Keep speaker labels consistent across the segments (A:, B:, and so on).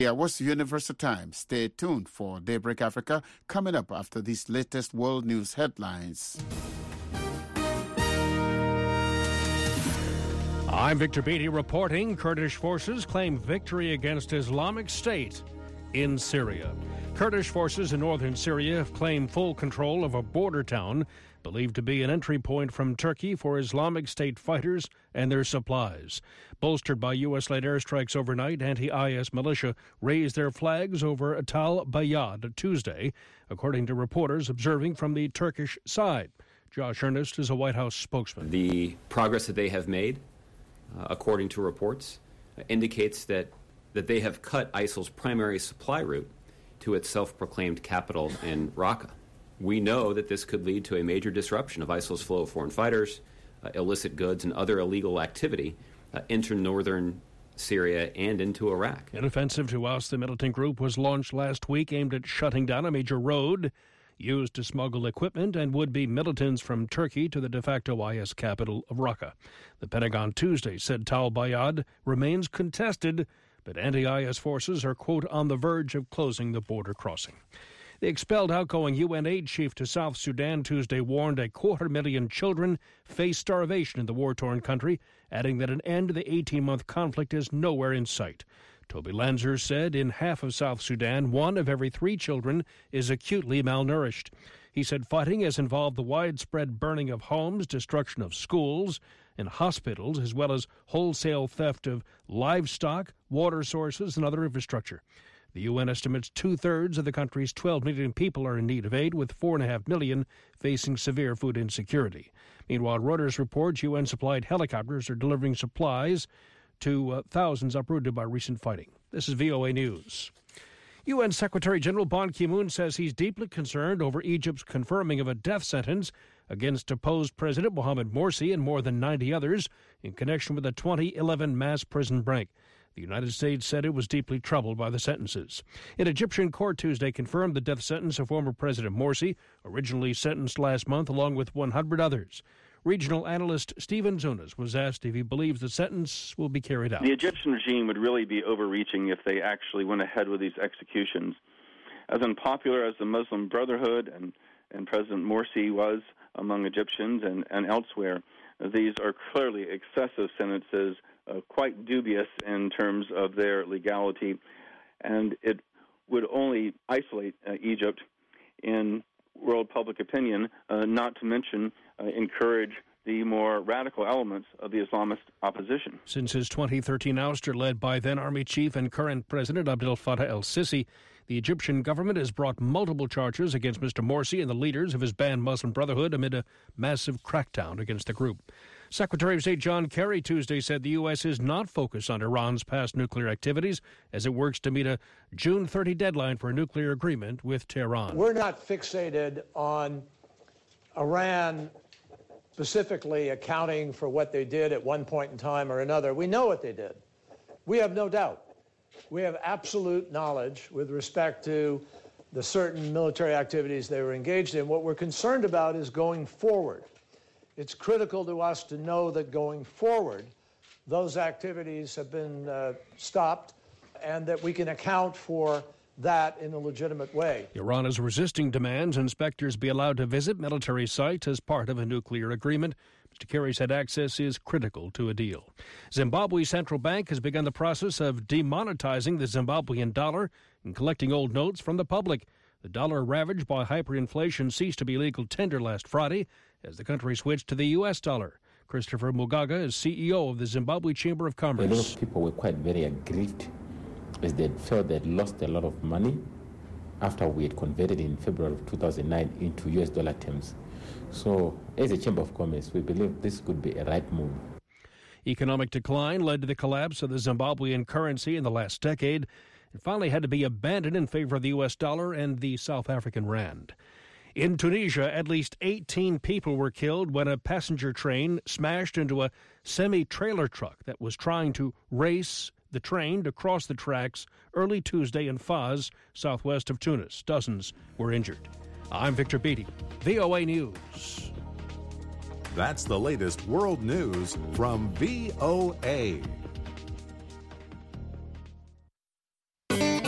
A: Yeah, what's Universal Time? Stay tuned for Daybreak Africa coming up after these latest world news headlines.
B: I'm Victor Beatty reporting Kurdish forces claim victory against Islamic State in Syria. Kurdish forces in northern Syria have claimed full control of a border town believed to be an entry point from Turkey for Islamic State fighters and their supplies. Bolstered by U.S.-led airstrikes overnight, anti-IS militia raised their flags over Tal Bayad Tuesday, according to reporters observing from the Turkish side. Josh Earnest is a White House spokesman.
C: The progress that they have made, according to reports, indicates that they have cut ISIL's primary supply route to its self-proclaimed capital in Raqqa. We know that this could lead to a major disruption of ISIL's flow of foreign fighters, illicit goods, and other illegal activity into northern Syria and into Iraq.
B: An offensive to oust the militant group was launched last week aimed at shutting down a major road used to smuggle equipment and would-be militants from Turkey to the de facto IS capital of Raqqa. The Pentagon Tuesday said Tal Bayad remains contested, but anti-IS forces are, quote, on the verge of closing the border crossing. The expelled outgoing UN aid chief to South Sudan Tuesday warned 250,000 children face starvation in the war-torn country, adding that an end to the 18-month conflict is nowhere in sight. Toby Lanzer said in half of South Sudan, 1 of every 3 children is acutely malnourished. He said fighting has involved the widespread burning of homes, destruction of schools and hospitals, as well as wholesale theft of livestock, water sources, and other infrastructure. The UN estimates 2/3 of the country's 12 million people are in need of aid, with 4.5 million facing severe food insecurity. Meanwhile, Reuters reports UN-supplied helicopters are delivering supplies to thousands uprooted by recent fighting. This is VOA News. UN Secretary-General Ban Ki-moon says he's deeply concerned over Egypt's confirming of a death sentence against deposed President Mohamed Morsi and more than 90 others in connection with the 2011 mass prison break. The United States said it was deeply troubled by the sentences. An Egyptian court Tuesday confirmed the death sentence of former President Morsi, originally sentenced last month along with 100 others. Regional analyst Stephen Zunas was asked if he believes the sentence will be carried out.
D: The Egyptian regime would really be overreaching if they actually went ahead with these executions. As unpopular as the Muslim Brotherhood and President Morsi was among Egyptians and elsewhere, these are clearly excessive sentences, quite dubious in terms of their legality, and it would only isolate Egypt in world public opinion, not to mention encourage the more radical elements of the Islamist opposition.
B: Since his 2013 ouster led by then Army Chief and current President Abdel Fattah el-Sisi, the Egyptian government has brought multiple charges against Mr. Morsi and the leaders of his banned Muslim Brotherhood amid a massive crackdown against the group. Secretary of State John Kerry Tuesday said the U.S. is not focused on Iran's past nuclear activities as it works to meet a June 30 deadline for a nuclear agreement with Tehran.
E: We're not fixated on Iran specifically accounting for what they did at one point in time or another. We know what they did. We have no doubt. We have absolute knowledge with respect to the certain military activities they were engaged in. What we're concerned about is going forward. It's critical to us to know that going forward, those activities have been stopped and that we can account for that in a legitimate way.
B: Iran is resisting demands inspectors be allowed to visit military sites as part of a nuclear agreement. Mr. Kerry said access is critical to a deal. Zimbabwe's central bank has begun the process of demonetizing the Zimbabwean dollar and collecting old notes from the public. The dollar, ravaged by hyperinflation, ceased to be legal tender last Friday as the country switched to the U.S. dollar. Christopher Mugaga is CEO of the Zimbabwe Chamber of Commerce.
F: A lot of people were quite very aggrieved as they felt they'd lost a lot of money after we had converted in February of 2009 into U.S. dollar terms. So, as a Chamber of Commerce, we believe this could be a right move.
B: Economic decline led to the collapse of the Zimbabwean currency in the last decade. It finally had to be abandoned in favor of the U.S. dollar and the South African rand. In Tunisia, at least 18 people were killed when a passenger train smashed into a semi-trailer truck that was trying to race the train to cross the tracks early Tuesday in Fez, southwest of Tunis. Dozens were injured. I'm Victor Beatty, VOA News.
G: That's the latest world news from VOA.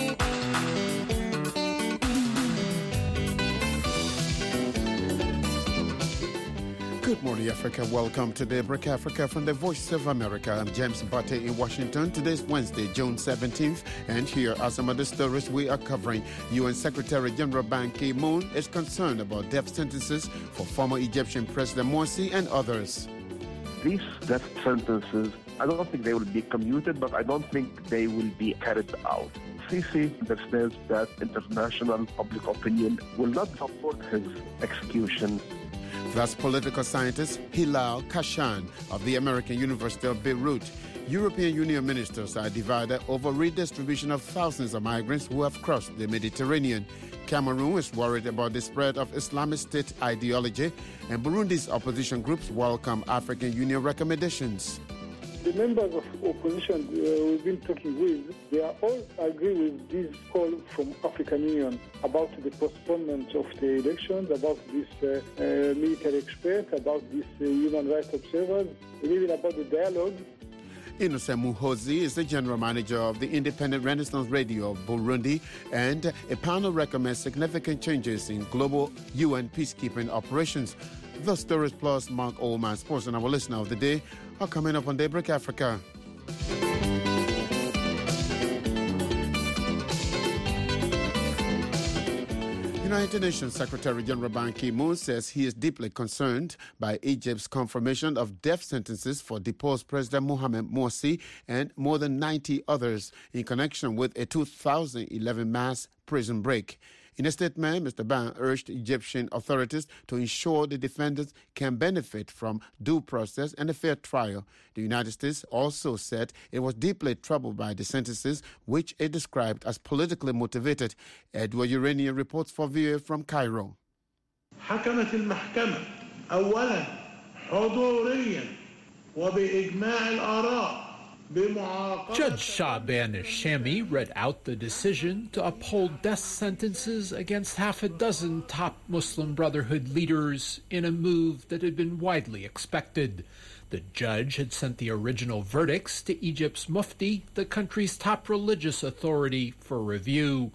A: Good morning, Africa. Welcome to Daybreak Africa from the Voice of America. I'm James Butte in Washington. Today's Wednesday, June 17th, and here are some of the stories we are covering. UN Secretary General Ban Ki-moon is concerned about death sentences for former Egyptian President Morsi and others.
H: These death sentences, I don't think they will be commuted, but I don't think they will be carried out. Sisi understands that international public opinion will not support his execution.
A: That's political scientist Hilal Khashan of the American University of Beirut. European Union ministers are divided over redistribution of thousands of migrants who have crossed the Mediterranean. Cameroon is worried about the spread of Islamic State ideology, and Burundi's opposition groups welcome African Union recommendations.
I: The members of opposition we've been talking with, they are all agree with this call from African Union about the postponement of the elections, about this military experts, about this human rights observers, and even about the dialogue.
A: Innocent Muhozi is the general manager of the Independent Renaissance Radio of Burundi, and a panel recommends significant changes in global UN peacekeeping operations. The stories plus Mark Oldman, sports and our listener of the day, are coming up on Daybreak Africa. United Nations Secretary General Ban Ki-moon says he is deeply concerned by Egypt's confirmation of death sentences for deposed President Mohamed Morsi and more than 90 others in connection with a 2011 mass prison break. In a statement, Mr. Ban urged Egyptian authorities to ensure the defendants can benefit from due process and a fair trial. The United States also said it was deeply troubled by the sentences, which it described as politically motivated. Edward Urania reports for VOA from Cairo.
J: حكمت المحكمة أولا حضوريا وبإجماع الآراء.
K: Judge Shahban Shami read out the decision to uphold death sentences against half a dozen top Muslim Brotherhood leaders in a move that had been widely expected. The judge had sent the original verdicts to Egypt's Mufti, the country's top religious authority, for review.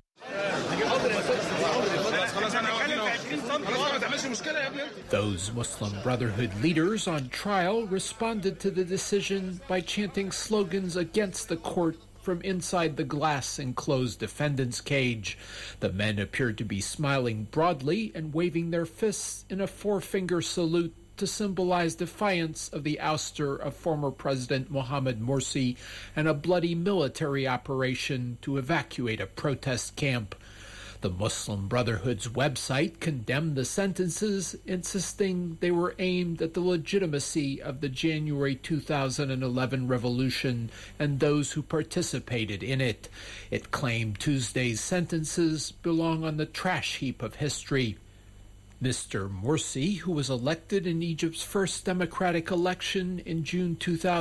K: Those Muslim Brotherhood leaders on trial responded to the decision by chanting slogans against the court from inside the glass-enclosed defendant's cage. The men appeared to be smiling broadly and waving their fists in a four-finger salute to symbolize defiance of the ouster of former President Mohamed Morsi and a bloody military operation to evacuate a protest camp. The Muslim Brotherhood's website condemned the sentences, insisting they were aimed at the legitimacy of the January 2011 revolution and those who participated in it. It claimed Tuesday's sentences belong on the trash heap of history. Mr. Morsi, who was elected in Egypt's first democratic election in June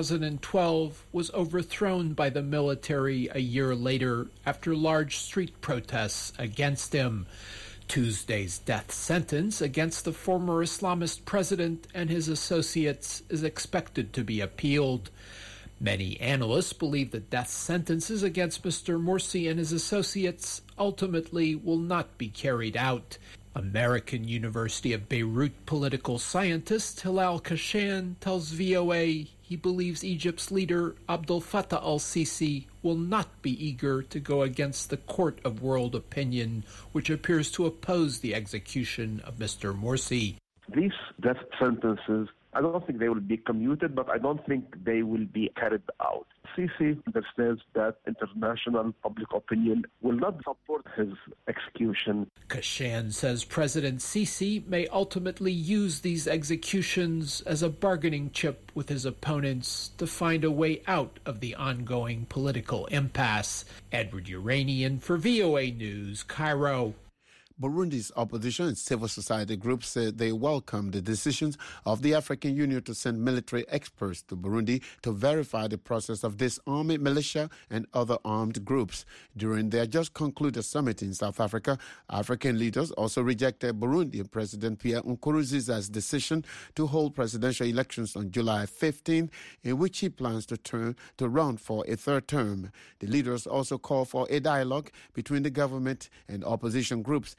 K: 2012, was overthrown by the military a year later after large street protests against him. Tuesday's death sentence against the former Islamist president and his associates is expected to be appealed. Many analysts believe that death sentences against Mr. Morsi and his associates ultimately will not be carried out. American University of Beirut political scientist Hilal Khashan tells VOA he believes Egypt's leader Abdel Fattah al-Sisi will not be eager to go against the court of world opinion, which appears to oppose the execution of Mr. Morsi.
H: These death sentences, I don't think they will be commuted, but I don't think they will be carried out. Sisi understands that international public opinion will not support his execution.
K: Khashan says President Sisi may ultimately use these executions as a bargaining chip with his opponents to find a way out of the ongoing political impasse. Edward Uranian for VOA News, Cairo.
A: Burundi's opposition and civil society groups said they welcome the decisions of the African Union to send military experts to Burundi to verify the process of disarming militia and other armed groups. During their just concluded summit in South Africa, African leaders also rejected Burundian President Pierre Nkurunziza's decision to hold presidential elections on July 15, in which he plans to run for a third term. The leaders also called for a dialogue between the government and opposition groups.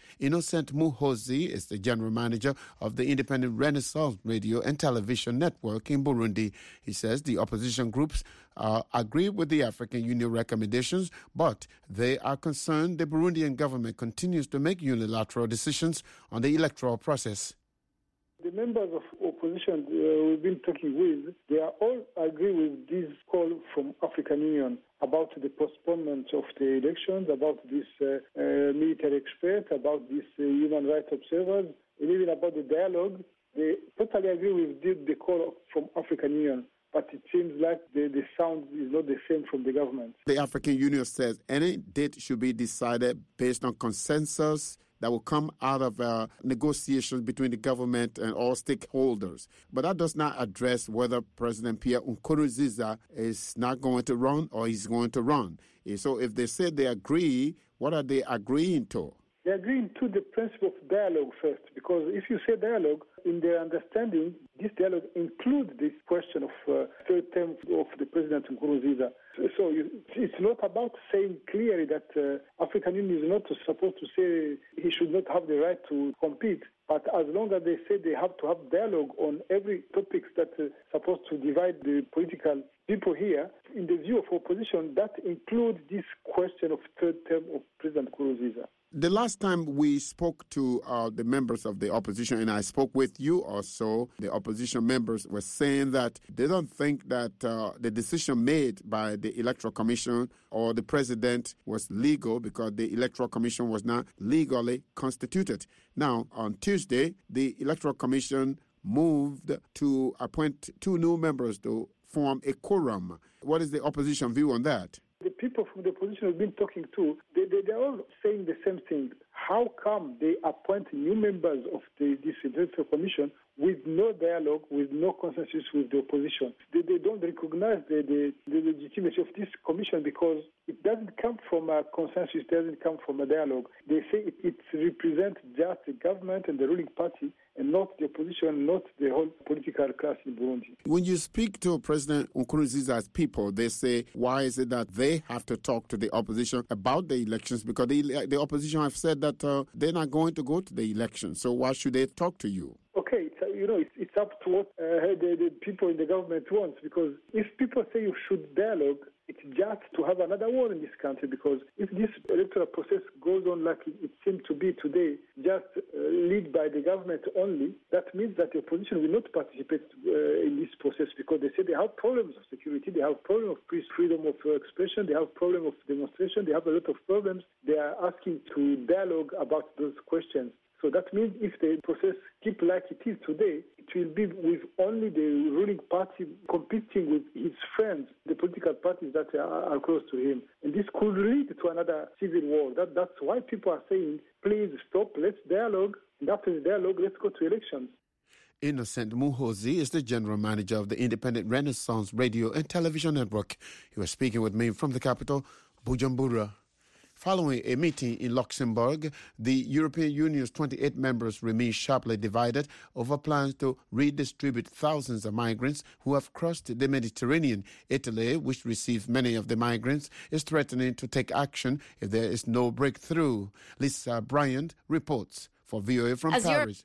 A: Innocent Muhozi is the general manager of the Independent Renaissance Radio and Television Network in Burundi. He says the opposition groups agree with the African Union recommendations, but they are concerned the Burundian government continues to make unilateral decisions on the electoral process.
I: The members of opposition we've been talking with, they are all agree with this call from African Union about the postponement of the elections, about this military expert, about these human rights observers, and even about the dialogue. They totally agree with the call from African Union. But it seems like the sound is not the same from the government.
A: The African Union says any date should be decided based on consensus that will come out of negotiations between the government and all stakeholders. But that does not address whether President Pierre Nkurunziza is not going to run or he's going to run. So if they say they agree, what are they agreeing to?
I: They're agreeing to the principle of dialogue first, because if you say dialogue, in their understanding, this dialogue includes this question of third term of the President Nkurunziza. So it's not about saying clearly that African Union is not supposed to say he should not have the right to compete, but as long as they say they have to have dialogue on every topic that's supposed to divide the political people here, in the view of opposition, that includes this question of third term of President Nkurunziza.
A: The last time we spoke to the members of the opposition, and I spoke with you also, the opposition members were saying that they don't think that the decision made by the Electoral Commission or the president was legal because the Electoral Commission was not legally constituted. Now, on Tuesday, the Electoral Commission moved to appoint 2 new members to form a quorum. What is the opposition view on that?
I: The people from the opposition we've been talking to, they're all saying the same thing. How come they appoint new members of this Electoral Commission with no dialogue, with no consensus with the opposition? They don't recognize the legitimacy of this commission because it doesn't come from a consensus, it doesn't come from a dialogue. They say it represents just the government and the ruling party and not the opposition, not the whole political class in Burundi. When
A: you speak to President Nkurunziza's people, they say, why is it that they have to talk to the opposition about the elections? Because the opposition have said that they're not going to go to the elections. So why should they talk to you?
I: Okay, it's up to what the people in the government want, because if people say you should dialogue, it's just to have another war in this country, because if this electoral process goes on like it seems to be today, just led by the government only, that means that the opposition will not participate in this process, because they say they have problems of security, they have problems of freedom of expression, they have problems of demonstration, they have a lot of problems. They are asking to dialogue about those questions. So that means if the process keeps like it is today, it will be with only the ruling party competing with his friends, the political parties that are close to him. And this could lead to another civil war. That's why people are saying, please stop, let's dialogue, and after the dialogue, let's go to elections.
A: Innocent Muhozi is the general manager of the Independent Renaissance Radio and Television Network. He was speaking with me from the capital, Bujumbura. Following a meeting in Luxembourg, the European Union's 28 members remain sharply divided over plans to redistribute thousands of migrants who have crossed the Mediterranean. Italy, which receives many of the migrants, is threatening to take action if there is no breakthrough. Lisa Bryant reports for VOA from Paris.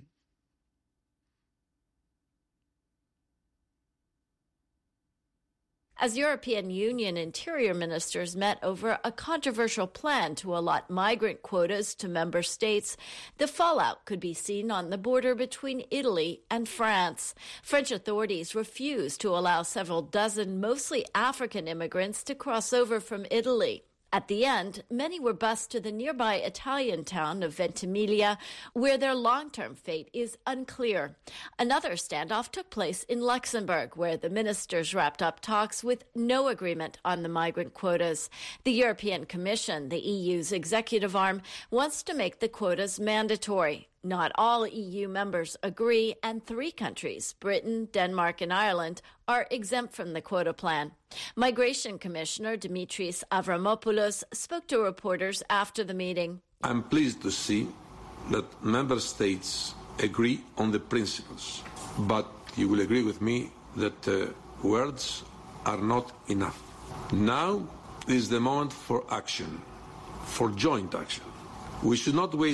L: As European Union interior ministers met over a controversial plan to allot migrant quotas to member states, the fallout could be seen on the border between Italy and France. French authorities refused to allow several dozen mostly African immigrants to cross over from Italy. At the end, many were bused to the nearby Italian town of Ventimiglia, where their long-term fate is unclear. Another standoff took place in Luxembourg, where the ministers wrapped up talks with no agreement on the migrant quotas. The European Commission, the EU's executive arm, wants to make the quotas mandatory. Not all EU members agree, and 3 countries, Britain, Denmark, and Ireland, are exempt from the quota plan. Migration Commissioner Dimitris Avramopoulos spoke to reporters after the meeting.
M: I'm pleased to see that member states agree on the principles, but you will agree with me that words are not enough. Now is the moment for action, for joint action. We should not waste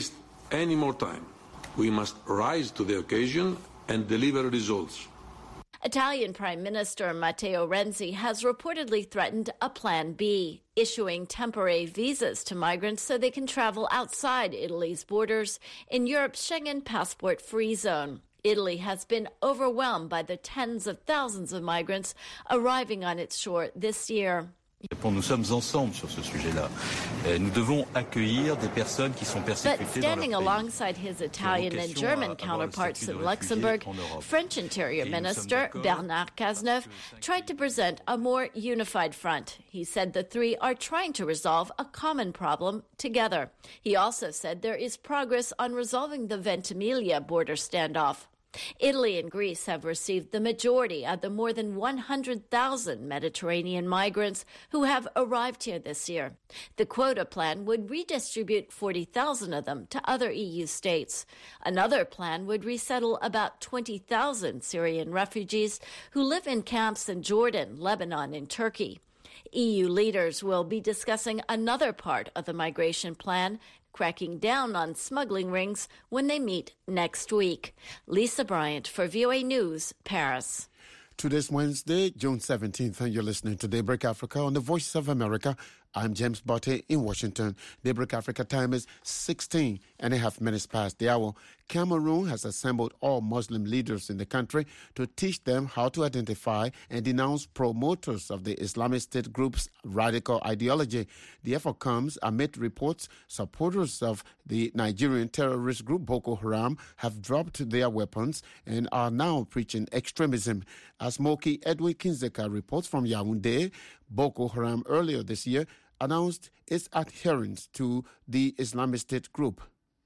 M: any more time. We must rise to the occasion and deliver results.
L: Italian Prime Minister Matteo Renzi has reportedly threatened a Plan B, issuing temporary visas to migrants so they can travel outside Italy's borders in Europe's Schengen passport-free zone. Italy has been overwhelmed by the tens of thousands of migrants arriving on its shore this year.
N: Nous sommes ensemble sur ce sujet-là. Nous devons accueillir des personnes qui sont persécutées
L: But
N: dans leur
L: standing
N: pays.
L: alongside his Italian and German counterparts in Luxembourg, French Interior Minister Bernard Cazeneuve tried to present a more unified front. He said the three are trying to resolve a common problem together. He also said there is progress on resolving the Ventimiglia border standoff. Italy and Greece have received the majority of the more than 100,000 Mediterranean migrants who have arrived here this year. The quota plan would redistribute 40,000 of them to other EU states. Another plan would resettle about 20,000 Syrian refugees who live in camps in Jordan, Lebanon, and Turkey. EU leaders will be discussing another part of the migration plan, cracking down on smuggling rings, when they meet next week. Lisa Bryant for VOA News, Paris.
A: Today's Wednesday, June 17th, and you're listening to Daybreak Africa on the Voice of America. I'm James Botte in Washington. Daybreak Africa time is 16 and a half minutes past the hour. Cameroon has assembled all Muslim leaders in the country to teach them how to identify and denounce promoters of the Islamic State group's radical ideology. The effort comes amid reports supporters of the Nigerian terrorist group Boko Haram have dropped their weapons and are now preaching extremism. As Moki Edwin Kinzeka reports from Yaoundé, Boko Haram earlier this year announced its adherence to the Islamic State group.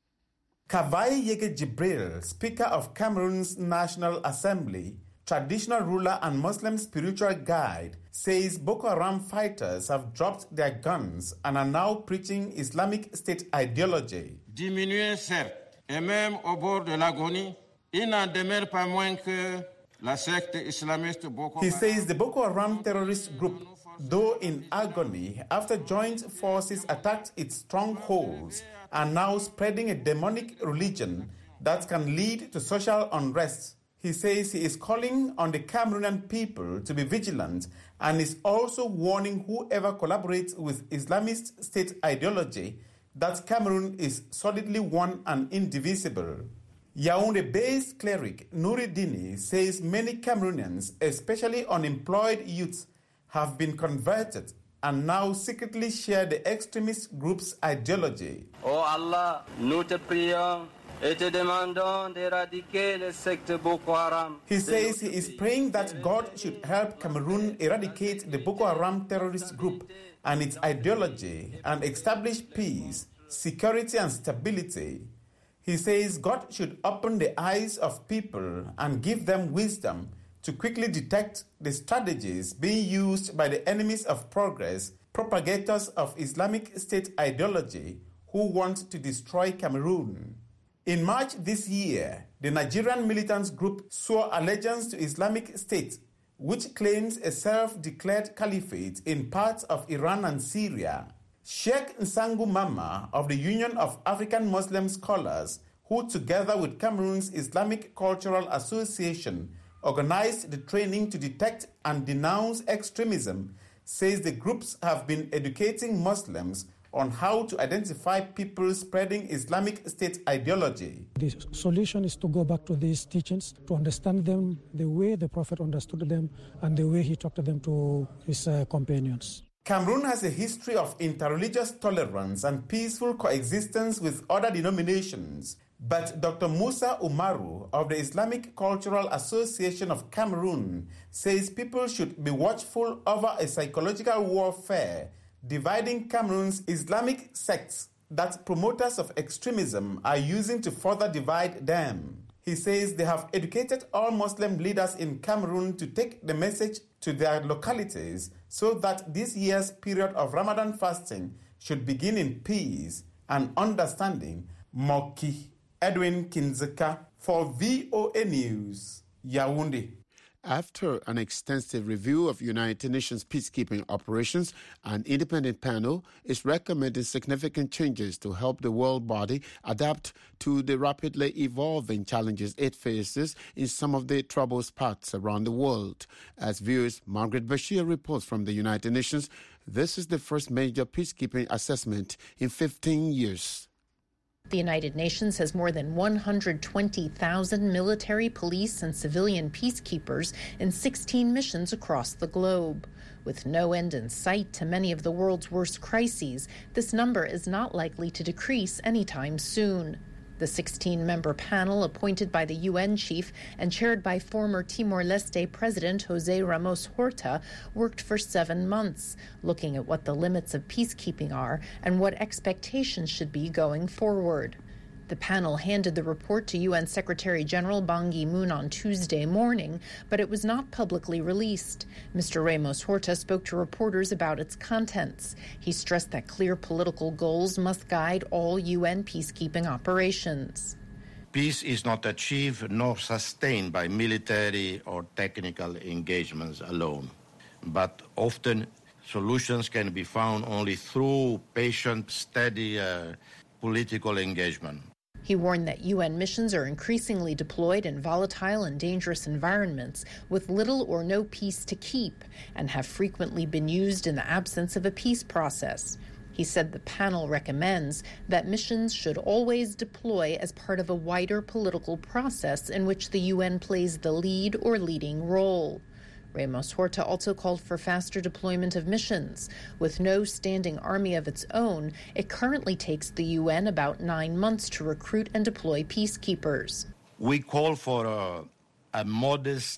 O: Kavai Yege Jibril, Speaker of Cameroon's National Assembly, traditional ruler and Muslim spiritual guide, says Boko Haram fighters have dropped their guns and are now preaching Islamic State ideology.
P: Diminué, certes, et même au bord de l'agonie, il n'en demeure pas moins que la secte islamiste Boko Haram.
O: He says the Boko Haram terrorist group, though in agony after joint forces attacked its strongholds, are now spreading a demonic religion that can lead to social unrest. He says he is calling on the Cameroonian people to be vigilant and is also warning whoever collaborates with Islamist State ideology that Cameroon is solidly one and indivisible. Yaoundé-based cleric Nouri Dini says many Cameroonians, especially unemployed youths, have been converted and now secretly share the extremist group's ideology.
Q: Oh Allah, nous te prions et te demandons d'éradiquer les sectes Boko Haram.
O: He says he is praying that God should help Cameroon eradicate the Boko Haram terrorist group and its ideology and establish peace, security and stability. He says God should open the eyes of people and give them wisdom to quickly detect the strategies being used by the enemies of progress, propagators of Islamic State ideology who want to destroy Cameroon. In March this year, the Nigerian militant group swore allegiance to Islamic State, which claims a self-declared caliphate in parts of Iran and Syria. Sheikh Nsangu Mama of the Union of African Muslim Scholars, who together with Cameroon's Islamic Cultural Association organized the training to detect and denounce extremism, says the groups have been educating Muslims on how to identify people spreading Islamic State ideology.
R: The solution is to go back to these teachings, to understand them the way the Prophet understood them and the way he talked to them to his companions.
O: Cameroon has a history of interreligious tolerance and peaceful coexistence with other denominations. But Dr. Musa Umaru of the Islamic Cultural Association of Cameroon says people should be watchful over a psychological warfare dividing Cameroon's Islamic sects that promoters of extremism are using to further divide them. He says they have educated all Muslim leaders in Cameroon to take the message to their localities so that this year's period of Ramadan fasting should begin in peace and understanding. Moki Edwin Kinzeka for VOA News, Yaoundé.
A: After an extensive review of United Nations peacekeeping operations, an independent panel is recommending significant changes to help the world body adapt to the rapidly evolving challenges it faces in some of the troubled spots around the world. As viewers, Margaret Bashir reports from the United Nations, this is the first major peacekeeping assessment in 15 years.
S: The United Nations has more than 120,000 military, police, and civilian peacekeepers in 16 missions across the globe. With no end in sight to many of the world's worst crises, this number is not likely to decrease anytime soon. The 16-member panel, appointed by the UN chief and chaired by former Timor-Leste President José Ramos Horta, worked for 7 months, looking at what the limits of peacekeeping are and what expectations should be going forward. The panel handed the report to UN Secretary-General Ban Ki-moon on Tuesday morning, but it was not publicly released. Mr. Ramos Horta spoke to reporters about its contents. He stressed that clear political goals must guide all UN peacekeeping operations.
T: Peace is not achieved nor sustained by military or technical engagements alone, but often solutions can be found only through patient, steady political engagement.
S: He warned that UN missions are increasingly deployed in volatile and dangerous environments with little or no peace to keep and have frequently been used in the absence of a peace process. He said the panel recommends that missions should always deploy as part of a wider political process in which the UN plays the lead or leading role. Ramos Horta also called for faster deployment of missions. With no standing army of its own, it currently takes the UN about 9 months to recruit and deploy peacekeepers.
T: We call for a modest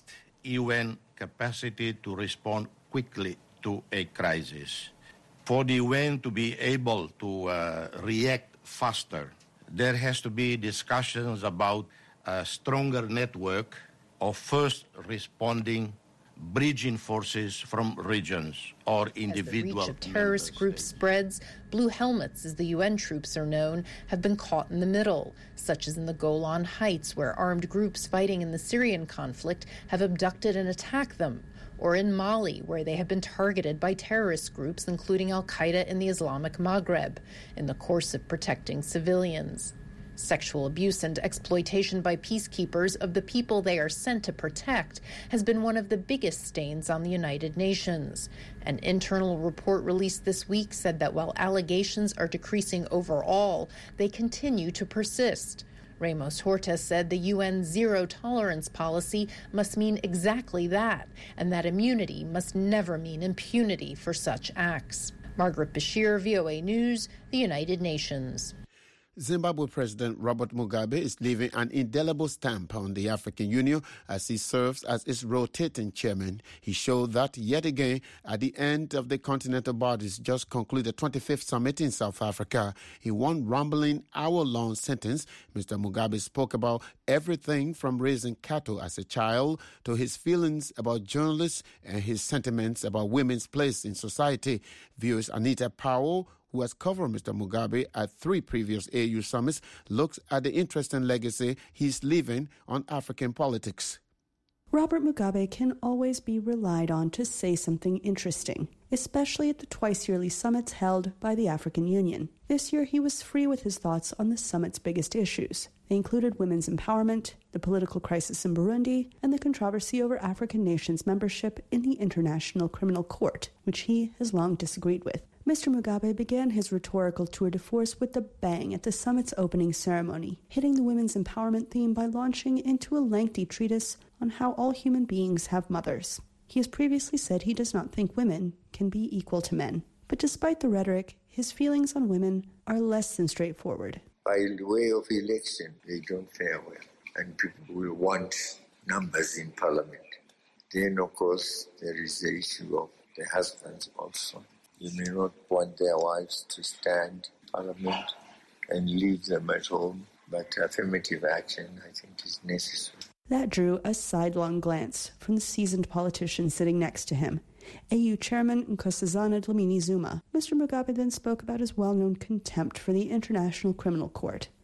T: UN capacity to respond quickly to a crisis. For the UN to be able to react faster, there has to be discussions about a stronger network of first responding bridging forces from regions or individual.
S: As the reach of terrorist groups spreads, blue helmets, as the UN troops are known, have been caught in the middle, such as in the Golan Heights, where armed groups fighting in the Syrian conflict have abducted and attacked them, or in Mali, where they have been targeted by terrorist groups, including Al-Qaeda in the Islamic Maghreb, in the course of protecting civilians. Sexual abuse and exploitation by peacekeepers of the people they are sent to protect has been one of the biggest stains on the United Nations. An internal report released this week said that while allegations are decreasing overall, they continue to persist. Ramos Horta said the UN's zero-tolerance policy must mean exactly that, and that immunity must never mean impunity for such acts. Margaret Bashir, VOA News, the United Nations.
A: Zimbabwe President Robert Mugabe is leaving an indelible stamp on the African Union as he serves as its rotating chairman. He showed that yet again at the end of the continental body's just concluded 25th summit in South Africa. In one rambling hour-long sentence, Mr. Mugabe spoke about everything from raising cattle as a child to his feelings about journalists and his sentiments about women's place in society. Viewers Anita Powell, who has covered Mr. Mugabe at 3 previous AU summits, looks at the interesting legacy he's leaving on African politics.
U: Robert Mugabe can always be relied on to say something interesting, especially at the twice-yearly summits held by the African Union. This year, he was free with his thoughts on the summit's biggest issues. They included women's empowerment, the political crisis in Burundi, and the controversy over African nations' membership in the International Criminal Court, which he has long disagreed with. Mr. Mugabe began his rhetorical tour de force with a bang at the summit's opening ceremony, hitting the women's empowerment theme by launching into a lengthy treatise on how all human beings have mothers. He has previously said he does not think women can be equal to men. But despite the rhetoric, his feelings on women are less than straightforward.
V: By the way of election, they don't fare well, and people will want numbers in parliament. Then, of course, there is the issue of the husbands also. You may not want their wives to stand in parliament and leave them at home, but affirmative action, I think, is necessary.
U: That drew a sidelong glance from the seasoned politician sitting next to him, AU Chairman Nkosazana Dlamini Zuma. Mr. Mugabe then spoke about his well-known contempt for the International Criminal Court.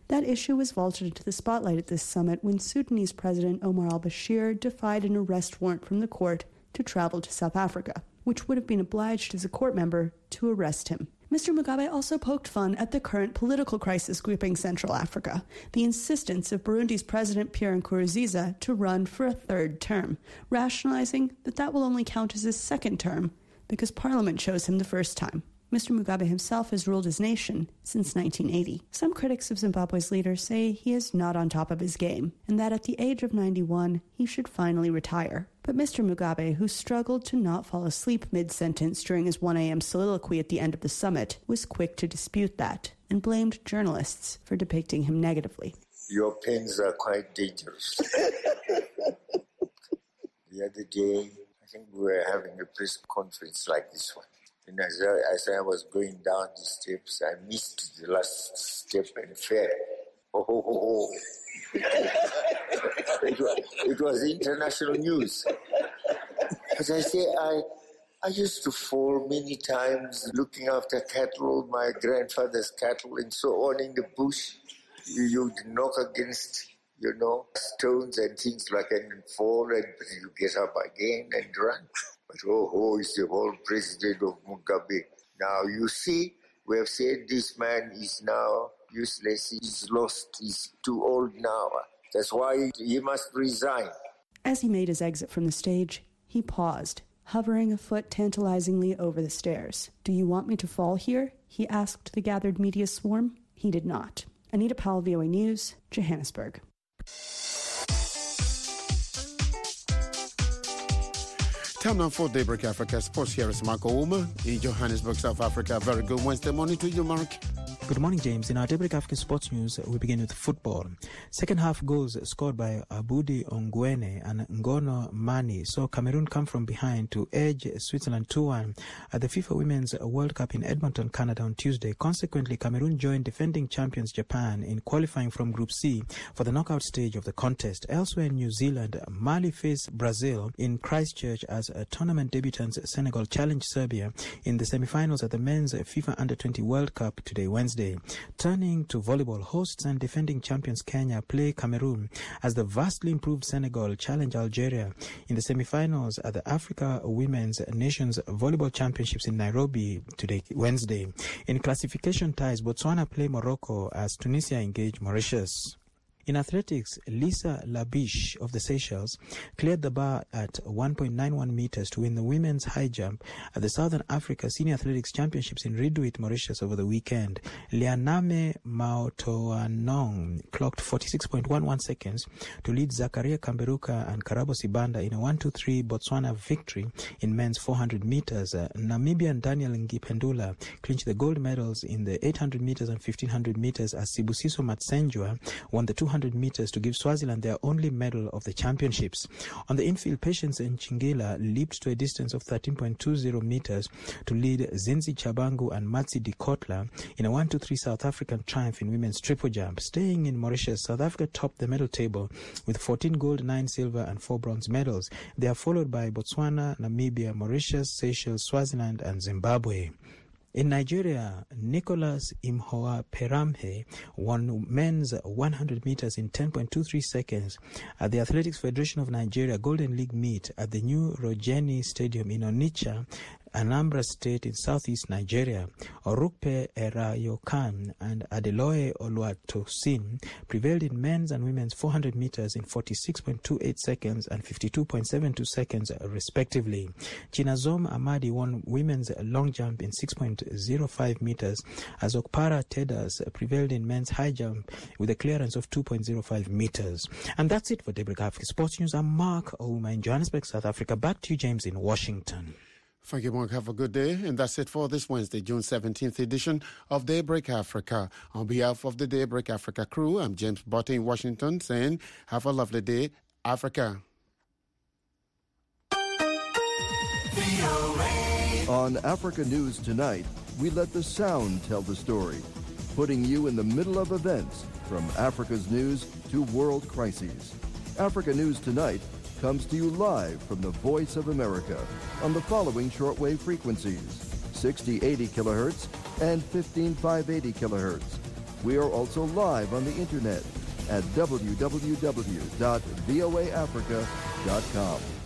U: That issue was vaulted into the spotlight at this summit when Sudanese President Omar al-Bashir defied an arrest warrant from the court to travel to South Africa, which would have been obliged as a court member to arrest him. Mr. Mugabe also poked fun at the current political crisis gripping Central Africa, the insistence of Burundi's President Pierre Nkurunziza to run for a third term, rationalizing that will only count as his second term because Parliament chose him the first time. Mr. Mugabe himself has ruled his nation since 1980. Some critics of Zimbabwe's leader say he is not on top of his game, and that at the age of 91, he should finally retire. But Mr. Mugabe, who struggled to not fall asleep mid-sentence during his 1 a.m. soliloquy at the end of the summit, was quick to dispute that, and blamed journalists for depicting him negatively.
V: Your pens are quite dangerous. The other day, I think we were having a press conference like this one. And as I was going down the steps, I missed the last step and fell. It was international news. As I say, I used to fall many times looking after cattle, my grandfather's cattle and so on in the bush. You'd knock against, stones and things like that and fall, and you get up again and run. But is the whole president of Mugabe. Now you see, we have said this man is now useless, he's lost, he's too old now. That's why he must resign.
U: As he made his exit from the stage, he paused, hovering a foot tantalizingly over the stairs. "Do you want me to fall here?" he asked the gathered media swarm. He did not. Anita Powell, VOA News, Johannesburg.
A: Time now for Daybreak Africa Sports. Here is Mark Ouma in Johannesburg, South Africa. Very good Wednesday morning to you, Mark.
C: Good morning, James. In our Daybreak Africa Sports News, we begin with football. Second half goals scored by Abudi Ongwene and Ngono Mani saw Cameroon come from behind to edge Switzerland 2-1 at the FIFA Women's World Cup in Edmonton, Canada on Tuesday. Consequently, Cameroon joined defending champions Japan in qualifying from Group C for the knockout stage of the contest. Elsewhere in New Zealand, Mali faced Brazil in Christchurch as tournament debutants Senegal challenged Serbia in the semi-finals at the men's FIFA Under-20 World Cup today, Wednesday. Turning to volleyball, hosts and defending champions Kenya play Cameroon as the vastly improved Senegal challenge Algeria in the semi-finals at the Africa Women's Nations Volleyball Championships in Nairobi today, Wednesday. In classification ties, Botswana play Morocco as Tunisia engage Mauritius. In athletics, Lisa Labiche of the Seychelles cleared the bar at 1.91 meters to win the women's high jump at the Southern Africa Senior Athletics Championships in Ridley, Mauritius over the weekend. Lianame Maotoanong clocked 46.11 seconds to lead Zakaria Kamberuka and Karabo Sibanda in a 1-2-3 Botswana victory in men's 400 meters. Namibian Daniel Ngipendula clinched the gold medals in the 800 meters and 1500 meters as Sibusiso Matsenjwa won the 200 meters to give Swaziland their only medal of the championships. On the infield, Patience Nchingela leaped to a distance of 13.20 meters to lead Zinzi Chabangu and Matsi Dikotla in a 1-2-3 South African triumph in women's triple jump. Staying in Mauritius, South Africa topped the medal table with 14 gold, 9 silver and 4 bronze medals. They are followed by Botswana, Namibia, Mauritius, Seychelles, Swaziland and Zimbabwe. In Nigeria, Nicholas Imhoa Peramhe won men's 100 meters in 10.23 seconds at the Athletics Federation of Nigeria Golden League meet at the new Rojeni Stadium in Onitsha, Anambra State in southeast Nigeria. Orukpe Erayokan and Adeloye Oluwatosin prevailed in men's and women's 400 meters in 46.28 seconds and 52.72 seconds respectively. Chinazom Amadi won women's long jump in 6.05 meters as Okpara Tedas prevailed in men's high jump with a clearance of 2.05 meters. And that's it for Daybreak Africa Sports News. I'm Mark Ouma in Johannesburg, South Africa. Back to you, James, in Washington.
A: Thank you, Mark. Have a good day. And that's it for this Wednesday, June 17th edition of Daybreak Africa. On behalf of the Daybreak Africa crew, I'm James Botte in Washington saying, have a lovely day, Africa.
D: On Africa News Tonight, we let the sound tell the story, putting you in the middle of events from Africa's news to world crises. Africa News Tonight comes to you live from the Voice of America on the following shortwave frequencies: 6080 kilohertz and 15580 kilohertz. We are also live on the internet at www.voaafrica.com.